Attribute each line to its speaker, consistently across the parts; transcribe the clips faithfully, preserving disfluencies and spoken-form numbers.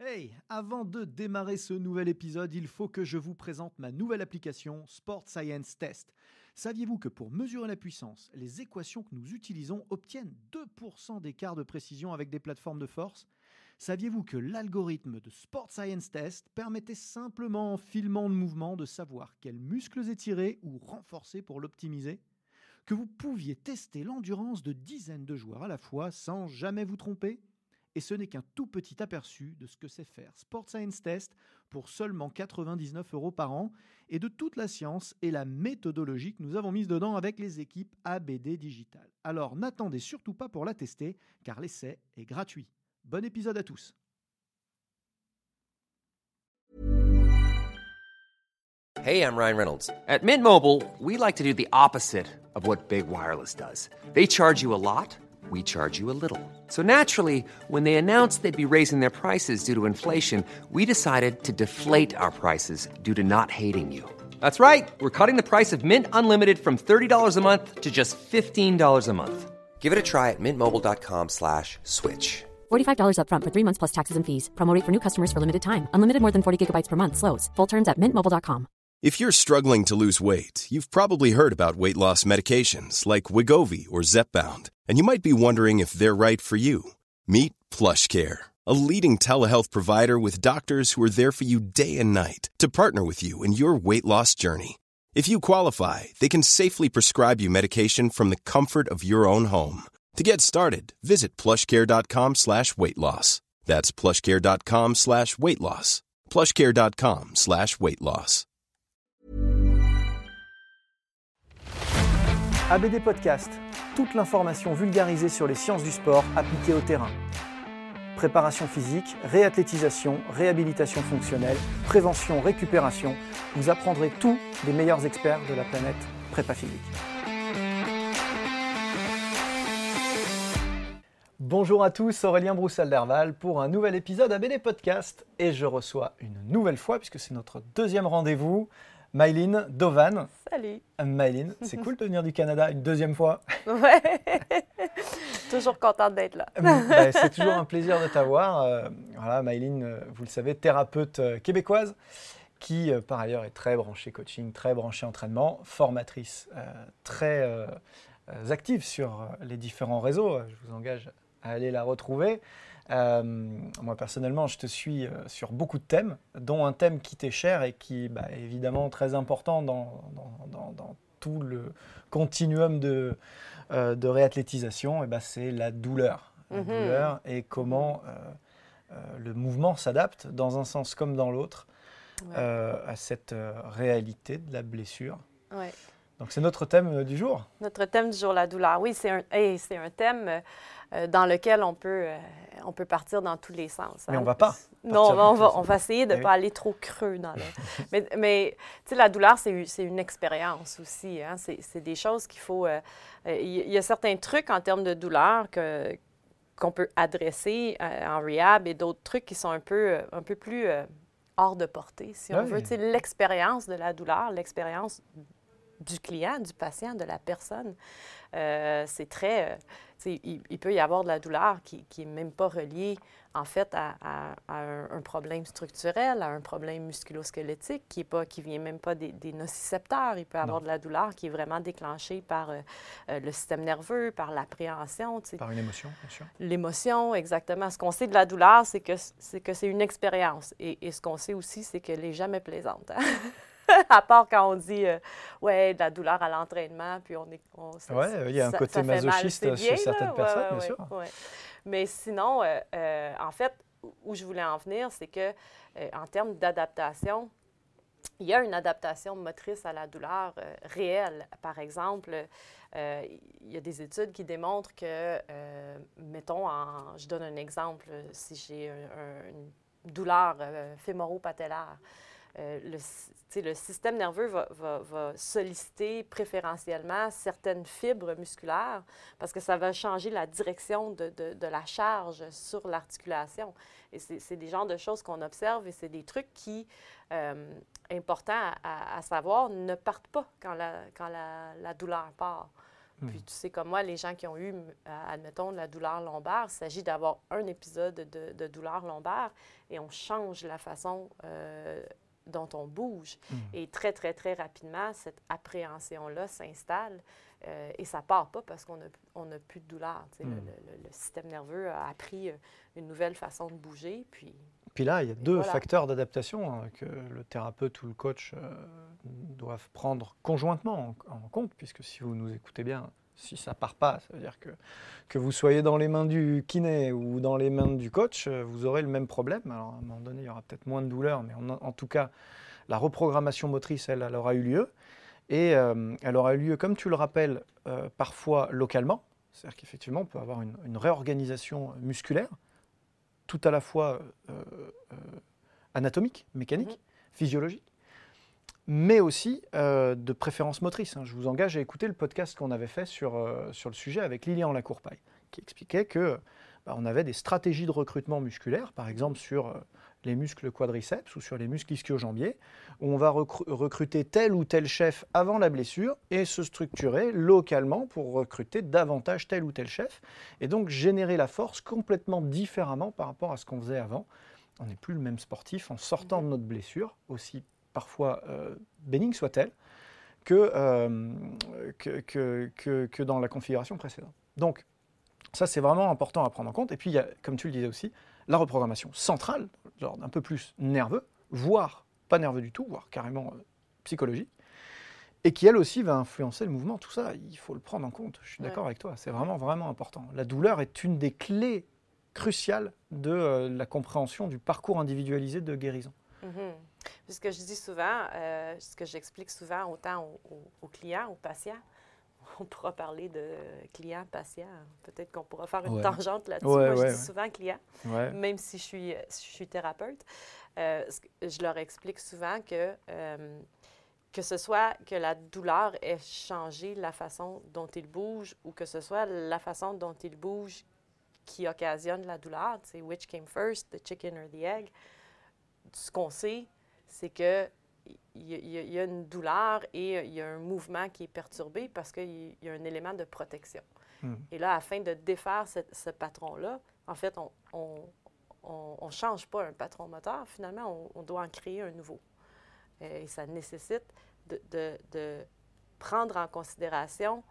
Speaker 1: Hey, avant de démarrer ce nouvel épisode, il faut que je vous présente ma nouvelle application Sport Science Test. Saviez-vous que pour mesurer la puissance, les équations que nous utilisons obtiennent deux pour cent d'écart de précision avec des plateformes de force ? Saviez-vous que l'algorithme de Sport Science Test permettait simplement en filmant le mouvement de savoir quels muscles étirer ou renforcer pour l'optimiser ? Que vous pouviez tester l'endurance de dizaines de joueurs à la fois sans jamais vous tromper ? Et ce n'est qu'un tout petit aperçu de ce que c'est faire Sport Science Test pour seulement quatre-vingt-dix-neuf euros par an et de toute la science et la méthodologie que nous avons mise dedans avec les équipes A B D Digital. Alors n'attendez surtout pas pour la tester car l'essai est gratuit. Bon épisode à tous.
Speaker 2: Hey, I'm Ryan Reynolds. At Mint Mobile, we like to do the opposite of what Big Wireless does. They charge you a lot. We charge you a little. So naturally, when they announced they'd be raising their prices due to inflation, we decided to deflate our prices due to not hating you. That's right. We're cutting the price of Mint Unlimited from thirty dollars a month to just fifteen dollars a month. Give it a try at mintmobile.com slash switch.
Speaker 3: forty-five dollars up front for three months plus taxes and fees. Promo rate for new customers for limited time. Unlimited more than forty gigabytes per month slows. Full terms at mint mobile dot com.
Speaker 4: If you're struggling to lose weight, you've probably heard about weight loss medications like Wegovy or Zepbound, and you might be wondering if they're right for you. Meet PlushCare, a leading telehealth provider with doctors who are there for you day and night to partner with you in your weight loss journey. If you qualify, they can safely prescribe you medication from the comfort of your own home. To get started, visit plushcare.com slash weight loss. That's plushcare.com slash weight loss. plushcare.com slash weight loss.
Speaker 1: A B D Podcast, toute l'information vulgarisée sur les sciences du sport appliquées au terrain. Préparation physique, réathlétisation, réhabilitation fonctionnelle, prévention, récupération, vous apprendrez tout des meilleurs experts de la planète prépa physique. Bonjour à tous, Aurélien Broussal-Derval pour un nouvel épisode A B D Podcast et je reçois une nouvelle fois, puisque c'est notre deuxième rendez-vous, Maëlyn Dovan.
Speaker 5: Salut.
Speaker 1: Maëlyn, c'est cool de venir du Canada une deuxième fois.
Speaker 5: Ouais, toujours contente d'être là.
Speaker 1: Ben, c'est toujours un plaisir de t'avoir. Euh, voilà, Maëlyn, euh, vous le savez, thérapeute euh, québécoise qui, euh, par ailleurs, est très branchée coaching, très branchée entraînement, formatrice euh, très euh, active sur euh, les différents réseaux. Je vous engage à aller la retrouver. Euh, moi, personnellement, je te suis euh, sur beaucoup de thèmes, dont un thème qui t'est cher et qui bah, est évidemment très important dans, dans, dans, dans tout le continuum de, euh, de réathlétisation. Et bah, c'est la douleur. La
Speaker 5: Mm-hmm.
Speaker 1: douleur et comment euh, euh, le mouvement s'adapte dans un sens comme dans l'autre
Speaker 5: Ouais.
Speaker 1: euh, à cette euh, réalité de la blessure.
Speaker 5: Ouais.
Speaker 1: Donc, c'est notre thème euh, du jour.
Speaker 5: Notre thème du jour, la douleur. Oui, c'est un, hey, c'est un thème euh, dans lequel on peut, euh, on peut partir dans tous les sens.
Speaker 1: Mais
Speaker 5: hein.
Speaker 1: on ne va pas.
Speaker 5: Non,
Speaker 1: partir
Speaker 5: on
Speaker 1: dans
Speaker 5: va,
Speaker 1: tous les
Speaker 5: on va essayer de ne
Speaker 1: Oui.
Speaker 5: pas aller trop creux dans le... mais, mais tu sais, la douleur, c'est, c'est une expérience aussi. Hein? C'est, c'est des choses qu'il faut... Il euh, y, y a certains trucs en termes de douleur que, qu'on peut adresser euh, en rehab et d'autres trucs qui sont un peu, euh, un peu plus euh, hors de portée, si on
Speaker 1: Oui.
Speaker 5: veut. Tu sais, l'expérience de la douleur, l'expérience du client, du patient, de la personne, euh, c'est très... Euh, tu sais, il, il peut y avoir de la douleur qui n'est même pas reliée, en fait, à, à, à un, un problème structurel, à un problème musculo-squelettique, qui ne vient même pas des, des nocicepteurs. Il peut y avoir
Speaker 1: Non.
Speaker 5: de la douleur qui est vraiment déclenchée par euh, euh, le système nerveux, par l'appréhension. Tu sais.
Speaker 1: Par une émotion, bien sûr.
Speaker 5: L'émotion, exactement. Ce qu'on sait de la douleur, c'est que c'est, que c'est une expérience. Et, et ce qu'on sait aussi, c'est qu'elle n'est jamais plaisante. Hein? À part quand on dit euh, ouais, de la douleur à l'entraînement, puis on est. On, ça,
Speaker 1: Oui, il y a un
Speaker 5: ça,
Speaker 1: côté
Speaker 5: ça fait mal,
Speaker 1: masochiste
Speaker 5: c'est bien,
Speaker 1: chez certaines
Speaker 5: là.
Speaker 1: personnes,
Speaker 5: Ouais,
Speaker 1: bien
Speaker 5: ouais,
Speaker 1: sûr.
Speaker 5: ouais. Mais sinon, euh, euh, en fait, où je voulais en venir, c'est que euh, en termes d'adaptation, il y a une adaptation motrice à la douleur euh, réelle. Par exemple, euh, il y a des études qui démontrent que, euh, mettons, en, je donne un exemple, si j'ai un, un, une douleur euh, fémoro-patellaire, Euh, le, le système nerveux va, va, va solliciter préférentiellement certaines fibres musculaires parce que ça va changer la direction de, de, de la charge sur l'articulation. Et c'est, c'est des genres de choses qu'on observe et c'est des trucs qui, euh, importants à, à, à savoir, ne partent pas quand la, quand la, la douleur part. Mmh. Puis tu sais, comme moi, les gens qui ont eu, admettons, de la douleur lombaire, il s'agit d'avoir un épisode de, de douleur lombaire et on change la façon euh, dont on bouge. Mmh. Et très, très, très rapidement, cette appréhension-là s'installe euh, et ça ne part pas parce qu'on n'a on a plus de douleur. Mmh. Le, le, le système nerveux a appris une nouvelle façon de bouger, puis...
Speaker 1: Puis là, il y a deux voilà. facteurs d'adaptation hein, que le thérapeute ou le coach euh, doivent prendre conjointement en, en compte, puisque si vous nous écoutez bien, si ça ne part pas, ça veut dire que, que vous soyez dans les mains du kiné ou dans les mains du coach, vous aurez le même problème. Alors à un moment donné, il y aura peut-être moins de douleur, mais en, en tout cas, la reprogrammation motrice, elle, elle aura eu lieu. Et euh, elle aura eu lieu, comme tu le rappelles, euh, parfois localement. C'est-à-dire qu'effectivement, on peut avoir une, une réorganisation musculaire, tout à la fois euh, euh, anatomique, mécanique, mmh. physiologique, mais aussi euh, de préférence motrice. Hein. Je vous engage à écouter le podcast qu'on avait fait sur, euh, sur le sujet avec Lilian Lacourpaille, qui expliquait que bah, on avait des stratégies de recrutement musculaire, par exemple sur euh, les muscles quadriceps ou sur les muscles ischio-jambiers, où on va recru- recruter tel ou tel chef avant la blessure et se structurer localement pour recruter davantage tel ou tel chef, et donc générer la force complètement différemment par rapport à ce qu'on faisait avant. On n'est plus le même sportif en sortant de notre blessure, aussi parfois euh, bénigne soit-elle, que, euh, que, que, que, que dans la configuration précédente. Donc, ça, c'est vraiment important à prendre en compte. Et puis, il y a, comme tu le disais aussi, la reprogrammation centrale, genre un peu plus nerveux, voire pas nerveux du tout, voire carrément euh, psychologique, et qui, elle aussi, va influencer le mouvement. Tout ça, il faut le prendre en compte. Je suis ouais. d'accord avec toi. C'est vraiment, vraiment important. La douleur est une des clés cruciales de euh, la compréhension du parcours individualisé de guérison.
Speaker 5: Mm-hmm. Ce que je dis souvent, euh, ce que j'explique souvent autant aux, aux, aux clients, aux patients, on pourra parler de client, patient, peut-être qu'on pourra faire une ouais. tangente là-dessus.
Speaker 1: Ouais,
Speaker 5: Moi,
Speaker 1: ouais,
Speaker 5: je dis
Speaker 1: ouais.
Speaker 5: souvent client,
Speaker 1: ouais.
Speaker 5: même si je suis, si je suis thérapeute. Euh, je leur explique souvent que, euh, que ce soit que la douleur ait changé la façon dont ils bougent ou que ce soit la façon dont ils bougent qui occasionne la douleur, tu sais, which came first, the chicken or the egg. Ce qu'on sait, c'est que il y, y, y a une douleur et il y a un mouvement qui est perturbé parce qu'il y a un élément de protection. Mm. Et là, afin de défaire ce, ce patron-là, en fait, on ne change pas un patron moteur. Finalement, on, on doit en créer un nouveau. Et ça nécessite de, de, de prendre en considération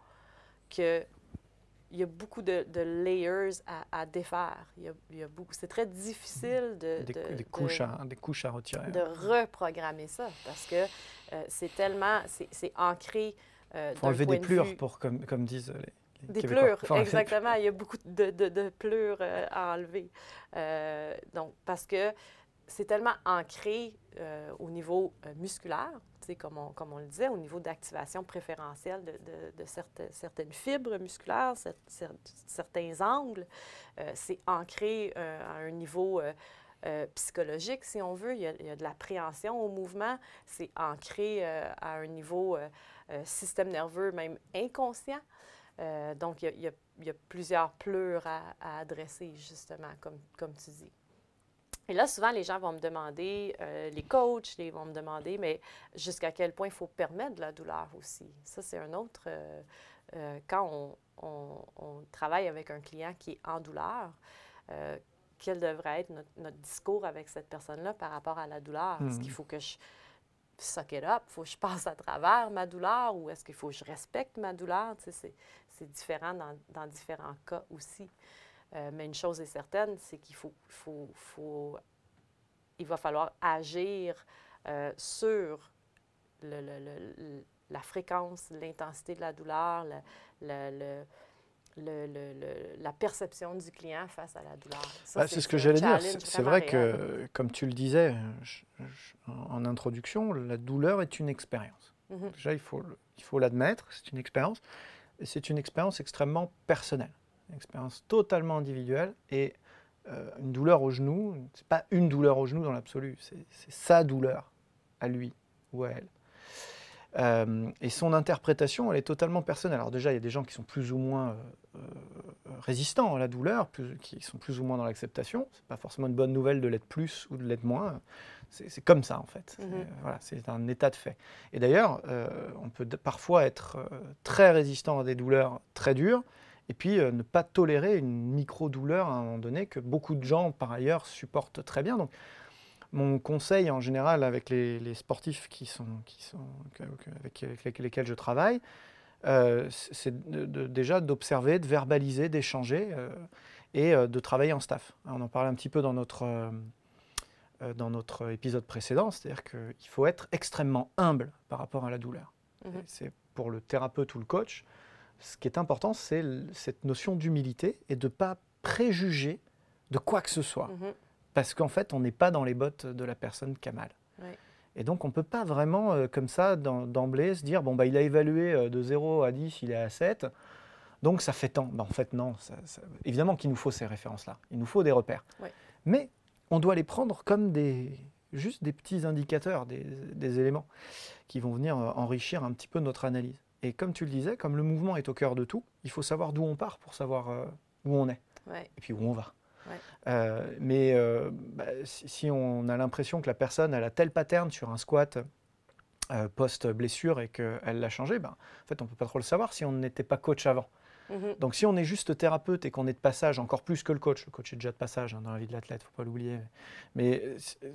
Speaker 5: que il y a beaucoup de, de layers à, à défaire. Il y a, il y a beaucoup, c'est très difficile de...
Speaker 1: Des,
Speaker 5: de,
Speaker 1: des, couches
Speaker 5: de,
Speaker 1: à, des couches à retirer.
Speaker 5: De reprogrammer ça, parce que euh, c'est tellement... C'est, c'est ancré euh,
Speaker 1: Il faut enlever des plures, vue, pour, comme, comme disent les, les
Speaker 5: Des
Speaker 1: Québécois.
Speaker 5: plures, exactement. Il y a beaucoup de, de, de plures euh, à enlever. Euh, donc, parce que c'est tellement ancré euh, au niveau euh, musculaire, comme on, comme on le disait, au niveau d'activation préférentielle de, de, de certaines, certaines fibres musculaires, cette, certains angles. Euh, c'est ancré euh, à un niveau euh, euh, psychologique, si on veut. Il y a, il y a de l'appréhension au mouvement. C'est ancré euh, à un niveau euh, euh, système nerveux, même inconscient. Euh, donc, il y, a, il, y a, il y a plusieurs pleurs à, à adresser, justement, comme, comme tu dis. Et là, souvent, les gens vont me demander, euh, les coachs, ils vont me demander, mais jusqu'à quel point il faut permettre de la douleur aussi. Ça, c'est un autre... Euh, euh, quand on, on, on travaille avec un client qui est en douleur, euh, quel devrait être notre, notre discours avec cette personne-là par rapport à la douleur? Mm-hmm. Est-ce qu'il faut que je suck it up? Faut que je passe à travers ma douleur? Ou est-ce qu'il faut que je respecte ma douleur? Tu sais, c'est, c'est différent dans, dans différents cas aussi. Euh, mais une chose est certaine, c'est qu'il faut, faut, faut, il va falloir agir euh, sur le, le, le, la fréquence, l'intensité de la douleur, le, le, le, le, le, la perception du client face à la douleur. Ça,
Speaker 1: bah, c'est, c'est ce que j'allais dire. C'est, c'est vrai réel. que, comme tu le disais je, je, en introduction, la douleur est une expérience. Mm-hmm. Déjà, il faut, il faut l'admettre, c'est une expérience. Et c'est une expérience extrêmement personnelle. Une expérience totalement individuelle et euh, une douleur au genou, c'est pas une douleur au genou dans l'absolu, c'est, c'est sa douleur à lui ou à elle. Euh, et son interprétation, elle est totalement personnelle. Alors déjà, il y a des gens qui sont plus ou moins euh, résistants à la douleur, plus, qui sont plus ou moins dans l'acceptation. Ce n'est pas forcément une bonne nouvelle de l'être plus ou de l'être moins. C'est, c'est comme ça, en fait. Mm-hmm. C'est, voilà, c'est un état de fait. Et d'ailleurs, euh, on peut d- parfois être euh, très résistant à des douleurs très dures, et puis euh, ne pas tolérer une micro-douleur à un moment donné que beaucoup de gens, par ailleurs, supportent très bien. Donc, mon conseil en général avec les, les sportifs qui sont, qui sont, avec, avec lesquels je travaille, euh, c'est de, de, déjà d'observer, de verbaliser, d'échanger euh, et euh, de travailler en staff. On en parlait un petit peu dans notre, euh, dans notre épisode précédent, c'est-à-dire qu'il faut être extrêmement humble par rapport à la douleur. Mmh. C'est pour le thérapeute ou le coach, ce qui est important, c'est cette notion d'humilité et de ne pas préjuger de quoi que ce soit. Mmh. Parce qu'en fait, on n'est pas dans les bottes de la personne qui a mal. Oui. Et donc, on ne peut pas vraiment, euh, comme ça, dans, d'emblée, se dire, bon, bah, il a évalué euh, de zéro à dix, il est à sept, donc ça fait tant. Ben, en fait, non. Ça, ça... Évidemment qu'il nous faut ces références-là. Il nous faut des repères. Oui. Mais on doit les prendre comme des, juste des petits indicateurs, des, des éléments qui vont venir euh, enrichir un petit peu notre analyse. Et comme tu le disais, comme le mouvement est au cœur de tout, il faut savoir d'où on part pour savoir euh, où on est. Oui. Et puis où on va. Ouais. Euh, mais euh, bah, si, si on a l'impression que la personne elle a tel pattern sur un squat euh, post-blessure et qu'elle l'a changé, bah, en fait on ne peut pas trop le savoir si on n'était pas coach avant. Mm-hmm. Donc si on est juste thérapeute et qu'on est de passage encore plus que le coach, le coach est déjà de passage hein, dans la vie de l'athlète, il ne faut pas l'oublier, mais,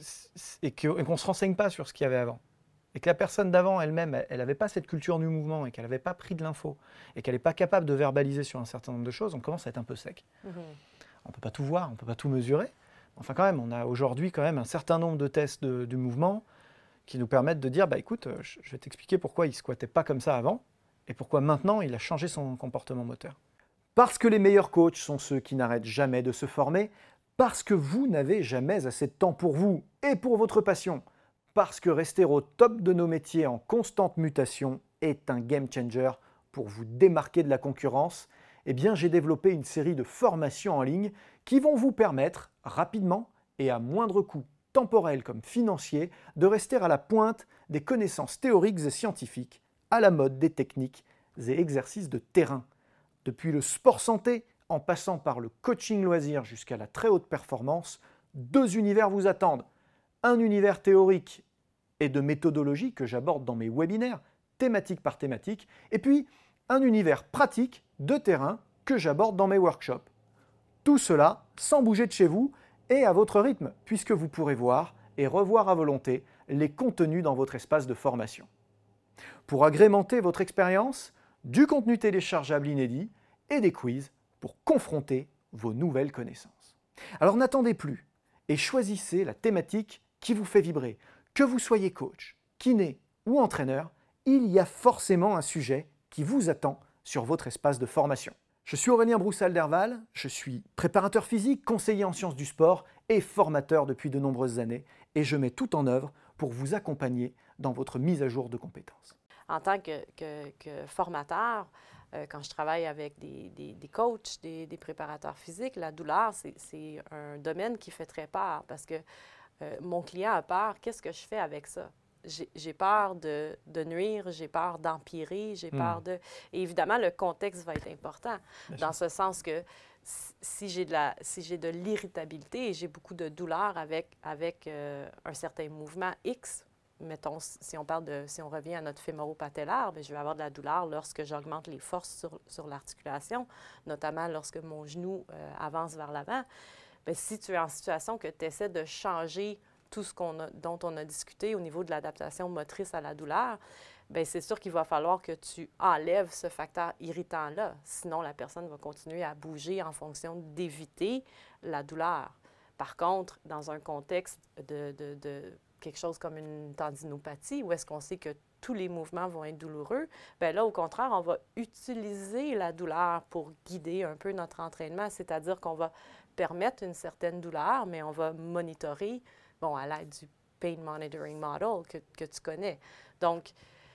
Speaker 1: et, que, et qu'on ne se renseigne pas sur ce qu'il y avait avant, et que la personne d'avant elle-même, elle n'avait pas cette culture du mouvement et qu'elle n'avait pas pris de l'info et qu'elle n'est pas capable de verbaliser sur un certain nombre de choses, on commence à être un peu sec. Mm-hmm. On ne peut pas tout voir, on ne peut pas tout mesurer. Enfin, quand même, on a aujourd'hui quand même un certain nombre de tests de, du mouvement qui nous permettent de dire, bah, écoute, je, je vais t'expliquer pourquoi il ne squattait pas comme ça avant et pourquoi maintenant il a changé son comportement moteur. Parce que les meilleurs coachs sont ceux qui n'arrêtent jamais de se former, parce que vous n'avez jamais assez de temps pour vous et pour votre passion, parce que rester au top de nos métiers en constante mutation est un game changer pour vous démarquer de la concurrence. Eh bien, j'ai développé une série de formations en ligne qui vont vous permettre, rapidement et à moindre coût temporel comme financier, de rester à la pointe des connaissances théoriques et scientifiques, à la mode des techniques et exercices de terrain. Depuis le sport santé, en passant par le coaching loisir jusqu'à la très haute performance, deux univers vous attendent. Un univers théorique et de méthodologie que j'aborde dans mes webinaires, thématique par thématique, et puis un univers pratique de terrain que j'aborde dans mes workshops. Tout cela sans bouger de chez vous et à votre rythme, puisque vous pourrez voir et revoir à volonté les contenus dans votre espace de formation. Pour agrémenter votre expérience, du contenu téléchargeable inédit et des quiz pour confronter vos nouvelles connaissances. Alors n'attendez plus et choisissez la thématique qui vous fait vibrer. Que vous soyez coach, kiné ou entraîneur, il y a forcément un sujet qui vous attend sur votre espace de formation. Je suis Aurélien Broussal-Derval, je suis préparateur physique, conseiller en sciences du sport et formateur depuis de nombreuses années et je mets tout en œuvre pour vous accompagner dans votre mise à jour de compétences.
Speaker 5: En tant que, que, que formateur, euh, quand je travaille avec des, des, des coachs, des, des préparateurs physiques, la douleur, c'est, c'est un domaine qui fait très peur parce que euh, mon client a peur, qu'est-ce que je fais avec ça? J'ai, j'ai peur de, de nuire, j'ai peur d'empirer, j'ai mmh. peur de... Et évidemment, le contexte va être important, Bien dans sûr. Ce sens que si j'ai de, la, si j'ai de l'irritabilité et j'ai beaucoup de douleur avec, avec euh, un certain mouvement X, mettons, si on parle de, si on revient à notre fémoro-patellaire, bien, je vais avoir de la douleur lorsque j'augmente les forces sur, sur l'articulation, notamment lorsque mon genou euh, avance vers l'avant. Bien, si tu es en situation que tu essaies de changer tout ce qu'on a, dont on a discuté au niveau de l'adaptation motrice à la douleur, bien, c'est sûr qu'il va falloir que tu enlèves ce facteur irritant-là. Sinon, la personne va continuer à bouger en fonction d'éviter la douleur. Par contre, dans un contexte de, de, de quelque chose comme une tendinopathie, où est-ce qu'on sait que tous les mouvements vont être douloureux, bien là, au contraire, on va utiliser la douleur pour guider un peu notre entraînement, c'est-à-dire qu'on va permettre une certaine douleur, mais on va monitorer, bon, à l'aide du Pain Monitoring Model que, que tu connais. Donc,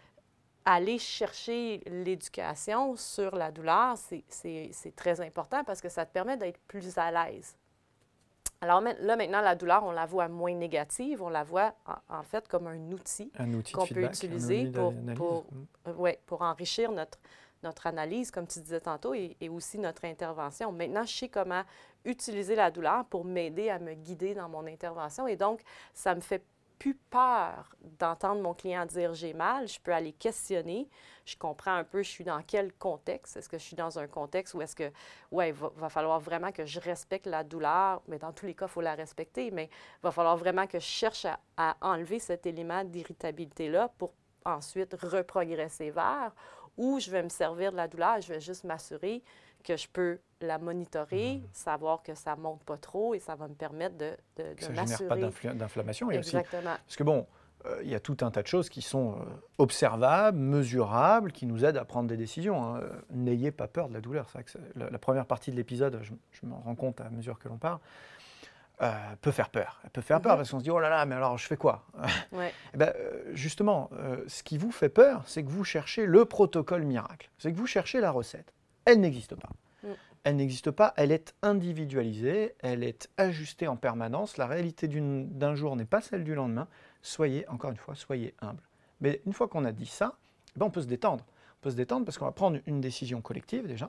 Speaker 5: aller chercher l'éducation sur la douleur, c'est, c'est, c'est très important parce que ça te permet d'être plus à l'aise. Alors là, maintenant, la douleur, on la voit moins négative, on la voit en, en fait comme un outil,
Speaker 1: un outil
Speaker 5: qu'on peut utiliser pour, pour, euh, ouais, pour enrichir notre, notre analyse, comme tu disais tantôt, et, et aussi notre intervention. Maintenant, je sais comment utiliser la douleur pour m'aider à me guider dans mon intervention. Et donc, ça me fait plus peur d'entendre mon client dire « j'ai mal ». Je peux aller questionner. Je comprends un peu, je suis dans quel contexte. Est-ce que je suis dans un contexte où est-ce que, ouais, il va, va falloir vraiment que je respecte la douleur. Mais dans tous les cas, il faut la respecter. Mais il va falloir vraiment que je cherche à, à enlever cet élément d'irritabilité-là pour ensuite reprogresser vers. Ou je vais me servir de la douleur et je vais juste m'assurer que je peux la monitorer, mmh. savoir que ça ne monte pas trop et ça va me permettre de, de, de
Speaker 1: ça
Speaker 5: m'assurer.
Speaker 1: Ça ne génère pas d'inflammation.
Speaker 5: Exactement.
Speaker 1: Aussi, parce que bon, il euh, y a tout un tas de choses qui sont euh, observables, mesurables, qui nous aident à prendre des décisions. Hein. Euh, N'ayez pas peur de la douleur. C'est vrai que la, la première partie de l'épisode, je, je m'en rends compte à mesure que l'on parle, euh, peut faire peur. Elle peut faire mmh. peur parce qu'on se dit « oh là là, mais alors je fais quoi ?»
Speaker 5: Ouais.
Speaker 1: Eh ben, euh, justement, euh, ce qui vous fait peur, c'est que vous cherchez le protocole miracle. C'est que vous cherchez la recette. Elle n'existe pas. Mm. Elle n'existe pas, elle est individualisée, elle est ajustée en permanence. La réalité d'un jour n'est pas celle du lendemain. Soyez, encore une fois, soyez humble. Mais une fois qu'on a dit ça, ben on peut se détendre. On peut se détendre parce qu'on va prendre une décision collective déjà,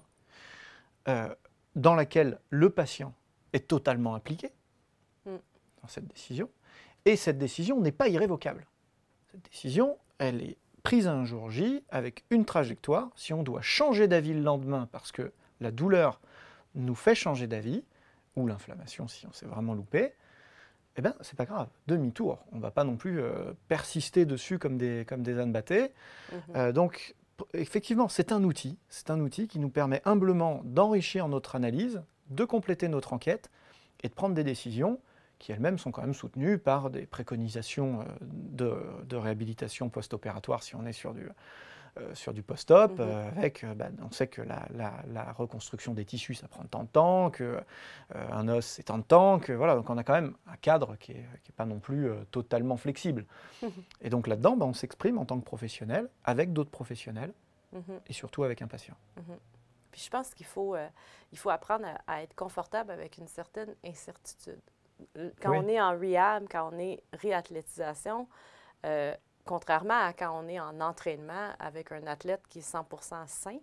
Speaker 1: euh, dans laquelle le patient est totalement impliqué mm. dans cette décision. Et cette décision n'est pas irrévocable. Cette décision, elle est prise un jour J avec une trajectoire. Si on doit changer d'avis le lendemain parce que la douleur nous fait changer d'avis, ou l'inflammation si on s'est vraiment loupé, eh bien, c'est pas grave, demi-tour. On ne va pas non plus euh, persister dessus comme des, comme des ânes battés. Mmh. Euh, donc, effectivement, c'est un outil. C'est un outil qui nous permet humblement d'enrichir notre analyse, de compléter notre enquête et de prendre des décisions qui elles-mêmes sont quand même soutenues par des préconisations de, de réhabilitation post-opératoire si on est sur du, euh, sur du post-op, mmh. euh, avec, euh, bah, on sait que la, la, la reconstruction des tissus, ça prend tant de temps, qu'un euh, os, c'est tant de temps, que voilà, donc on a quand même un cadre qui n'est qui est pas non plus euh, totalement flexible. Mmh. Et donc là-dedans, bah, on s'exprime en tant que professionnel, avec d'autres professionnels, mmh. et surtout avec un patient.
Speaker 5: Mmh. Puis je pense qu'il faut, euh, il faut apprendre à, à être confortable avec une certaine incertitude. Quand oui. on est en rehab, quand on est réathlétisation, euh, contrairement à quand on est en entraînement avec un athlète qui est cent pour cent sain,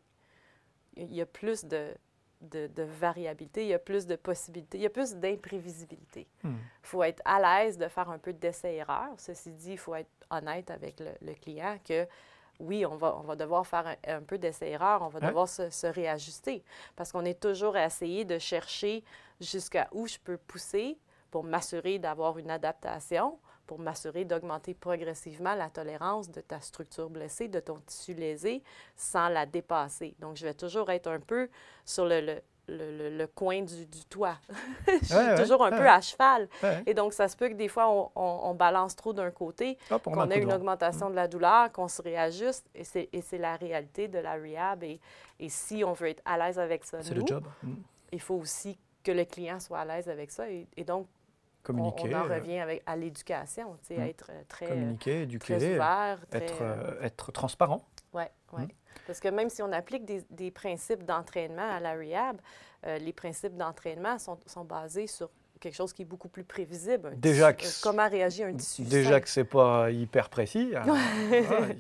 Speaker 5: il y a plus de, de, de variabilité, il y a plus de possibilités, il y a plus d'imprévisibilité. Il hmm. faut être à l'aise de faire un peu d'essai-erreur. Ceci dit, il faut être honnête avec le, le client que oui, on va, on va devoir faire un, un peu d'essai-erreur, on va hein? devoir se, se réajuster parce qu'on est toujours à essayer de chercher jusqu'à où je peux pousser pour m'assurer d'avoir une adaptation, pour m'assurer d'augmenter progressivement la tolérance de ta structure blessée, de ton tissu lésé, sans la dépasser. Donc, je vais toujours être un peu sur le, le, le, le coin du, du toit. je suis ouais, toujours ouais, un ouais. peu à cheval. Ouais. Et donc, ça se peut que des fois, on, on, on balance trop d'un côté, Hop, qu'on ait une augmentation mmh. de la douleur, qu'on se réajuste, et c'est, et c'est la réalité de la rehab. Et, et si on veut être à l'aise avec ça,
Speaker 1: c'est
Speaker 5: nous,
Speaker 1: le job. Mmh.
Speaker 5: il faut aussi que le client soit à l'aise avec ça. Et, et donc,
Speaker 1: communiquer.
Speaker 5: On, on en revient avec, à l'éducation, tu sais, mmh. être très,
Speaker 1: communiquer, éduquer,
Speaker 5: très ouvert. Très,
Speaker 1: être, euh, être transparent.
Speaker 5: Oui, oui. Mmh. Parce que même si on applique des, des principes d'entraînement à la rehab, euh, les principes d'entraînement sont, sont basés sur quelque chose qui est beaucoup plus prévisible.
Speaker 1: Déjà
Speaker 5: tissu, que, euh, comment réagit un tissu
Speaker 1: Déjà
Speaker 5: sain.
Speaker 1: Que ce n'est pas hyper précis.
Speaker 5: Oui.
Speaker 1: ouais.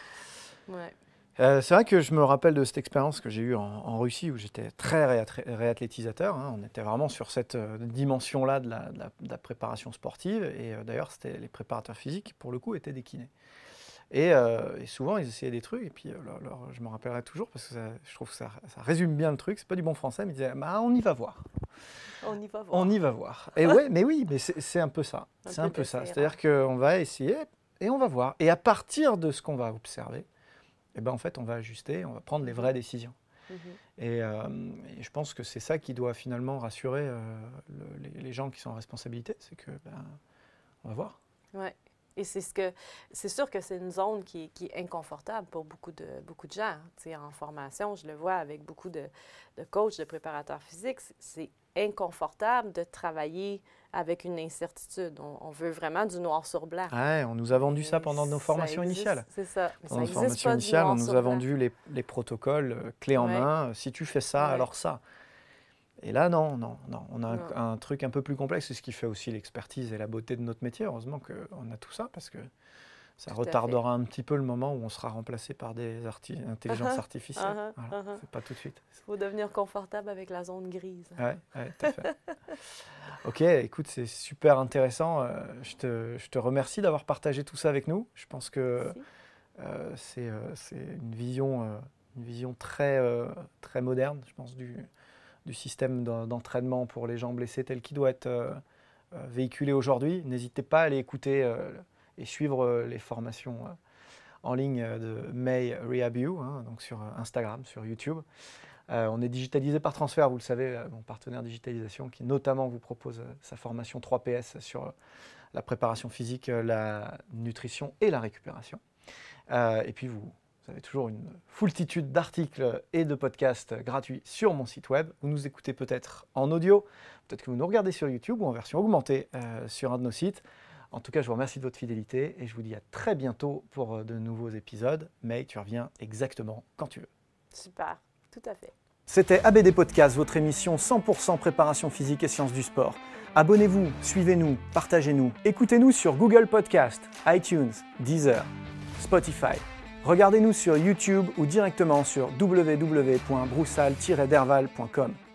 Speaker 5: ouais.
Speaker 1: Euh, c'est vrai que je me rappelle de cette expérience que j'ai eue en, en Russie où j'étais très réathlétisateur. Hein. On était vraiment sur cette euh, dimension-là de la, de, la, de la préparation sportive. Et euh, d'ailleurs, c'était les préparateurs physiques qui, pour le coup, étaient des kinés. Et, euh, et souvent, ils essayaient des trucs. Et puis, alors, alors, je me rappellerai toujours parce que ça, je trouve que ça, ça résume bien le truc. C'est pas du bon français, mais ils disaient bah, on y va voir.
Speaker 5: On y va voir.
Speaker 1: On y va voir. Et ouais, mais oui, mais c'est, c'est un peu ça. Un c'est peu un peu ça. C'est-à-dire qu'on va essayer et on va voir. Et à partir de ce qu'on va observer, eh ben, en fait, on va ajuster, on va prendre les vraies décisions. Mmh. Et, euh, et je pense que c'est ça qui doit finalement rassurer euh, le, les, les gens qui sont en responsabilité, c'est que ben, on va voir.
Speaker 5: Ouais. Et c'est ce que c'est sûr que c'est une zone qui est, qui est inconfortable pour beaucoup de beaucoup de gens. T'sais, en formation, je le vois avec beaucoup de, de coachs, de préparateurs physiques, c'est inconfortable de travailler avec une incertitude. On, on veut vraiment du noir sur blanc.
Speaker 1: Ouais, on nous a vendu ça pendant nos formations
Speaker 5: existe,
Speaker 1: initiales.
Speaker 5: C'est ça. Mais
Speaker 1: pendant
Speaker 5: ça
Speaker 1: nos formations initiales, on nous a vendu les, les protocoles euh, clés en ouais. main. Si tu fais ça, ouais. alors ça. Et là, non, non, non. On a un, un truc un peu plus complexe. C'est ce qui fait aussi l'expertise et la beauté de notre métier. Heureusement qu'on a tout ça parce que ça tout retardera un petit peu le moment où on sera remplacé par des arti- intelligences uh-huh. artificielles. Uh-huh. Voilà. Uh-huh. C'est pas tout de suite.
Speaker 5: Il faut devenir confortable avec la zone grise.
Speaker 1: Oui, ouais, tout à fait. Ok, écoute, c'est super intéressant. Euh, je, te, je te remercie d'avoir partagé tout ça avec nous. Je pense que euh, c'est, euh, c'est une vision, euh, une vision très, euh, très moderne, je pense, du, du système d'entraînement pour les gens blessés tel qu'il doit être euh, euh, véhiculé aujourd'hui. N'hésitez pas à aller écouter euh, et suivre euh, les formations euh, en ligne de May Rehabu, hein, donc sur Instagram, sur YouTube. Euh, on est digitalisé par Transfert, vous le savez, euh, mon partenaire digitalisation qui notamment vous propose euh, sa formation trois P S sur euh, la préparation physique, euh, la nutrition et la récupération. Euh, et puis vous, vous avez toujours une foultitude d'articles et de podcasts gratuits sur mon site web. Vous nous écoutez peut-être en audio, peut-être que vous nous regardez sur YouTube ou en version augmentée euh, sur un de nos sites. En tout cas, je vous remercie de votre fidélité et je vous dis à très bientôt pour euh, de nouveaux épisodes. Mais tu reviens exactement quand tu veux.
Speaker 5: Super, tout à fait.
Speaker 1: C'était A B D Podcast, votre émission cent pour cent préparation physique et sciences du sport. Abonnez-vous, suivez-nous, partagez-nous. Écoutez-nous sur Google Podcast, iTunes, Deezer, Spotify. Regardez-nous sur YouTube ou directement sur w w w point broussal tiret derval point com.